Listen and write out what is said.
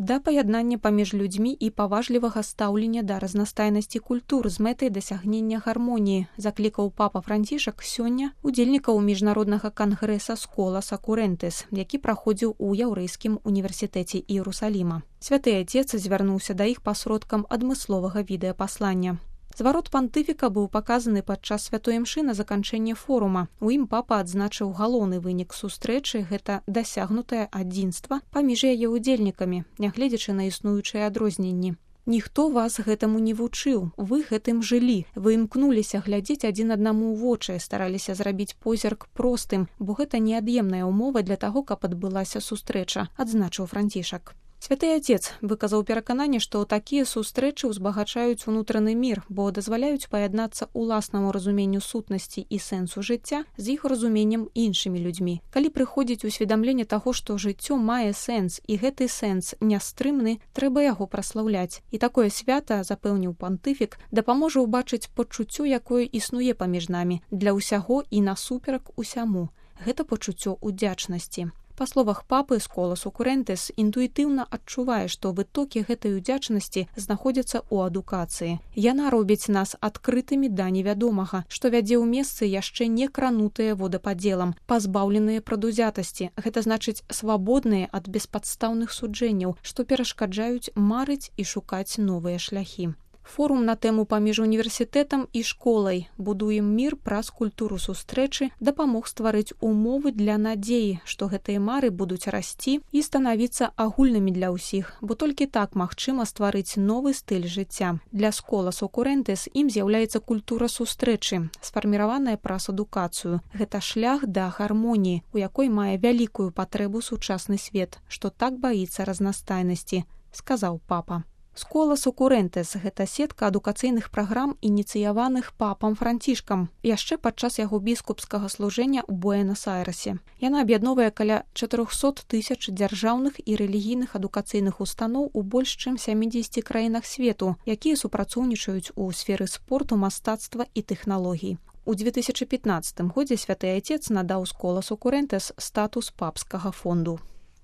да паяднання паміж людзьмі і паважлівага стаўлення да разнастайнасці культур з мэтай дасягнення гармоніі, заклікаў папа Францішак сёння удзельнікаў міжнароднага кангрэса Сколас Окурентес, які праходзіў у Яўрэйскім універсітэце Іерусаліма. Святы Отец звярнуўся да іх пасродкам адмысловага відэапаслання. Зварот пантыфіка быў паказаны падчас святой імшы на заканчэнне форума. У ім папа адзначыў галоўны вынік сустрэчы – гэта дасягнутае адзінства паміж яе удзельнікамі, нягледзячы на існуючыя адрозненні. Ніхто вас гэтаму не вучыў, вы гэтым жылі, вы імкнуліся глядзець адзін аднаму ў вочы, стараліся зрабіць позірк простым, бо гэта неад'емная ўмова для таго, каб адбылася сустрэча, адзначыў Францішак. Святы Отец выказаў перакананне, што такія сустрэчы ўзбагачаюць унутраны мір, бо дазваляюць паяднацца ўласнаму разуменню сутнасці і сэнсу жыцця з іх разуменнем іншымі людзьмі. Калі прыходзіць усведамленне таго, што жыццё мае сэнс і гэты сэнс нястрымны, трэба яго праслаўляць. І такое свята, запэўніў пантыфік, дапаможа ўбачыць пачуццё, якое існуе паміж намі, для ўсяго і насуперак усяму. Гэта пачуццё удзячнасці. Па словах папы, Сколас Окурентес інтуітыўна адчувае, што вытокі гэтай удзячнасці знаходзяцца ў адукацыі. Яна робіць нас адкрытымі да невядомага, што вядзе ў месцы яшчэ не кранутыя водападзелам, пазбаўленыя прадузятасці. Гэта значыць свабодныя ад беспадстаўных суджэнняў, што перашкаджаюць марыць і шукаць новыя шляхі. Форум на тэму паміж універсітэтам і школай «Будуем мір праз культуру сустрэчы» дапамог стварыць умовы для надзеі, што гэтыя мары будуць расці і станавіцца агульнымі для ўсіх, бо толькі так магчыма стварыць новы стыль жыцця. Для Сколас Окурентес ім з'яўляецца культура сустрэчы, сфарміраваная праз адукацыю. Гэта шлях да гармоніі, у якой мае вялікую патрэбу сучасны свет, што так баіцца разнастайнасці, сказаў папа. Сколас Окурентес – гэта сетка адукацыйных праграм, ініцыяваных папам Францішкам, яшчэ падчас яго біскупскага служэння ў Буэнас-Айрэсе. Яна аб'ядноўвае каля 400 000 дзяржаўных і рэлігійных адукацыйных устаноў у больш чым 70 краінах свету, якія супрацоўнічаюць у сферы спорту, мастацтва і тэхналогій. У 2015 годзе Святы Отец надаў Сколас Окурентес статус папскага фонду.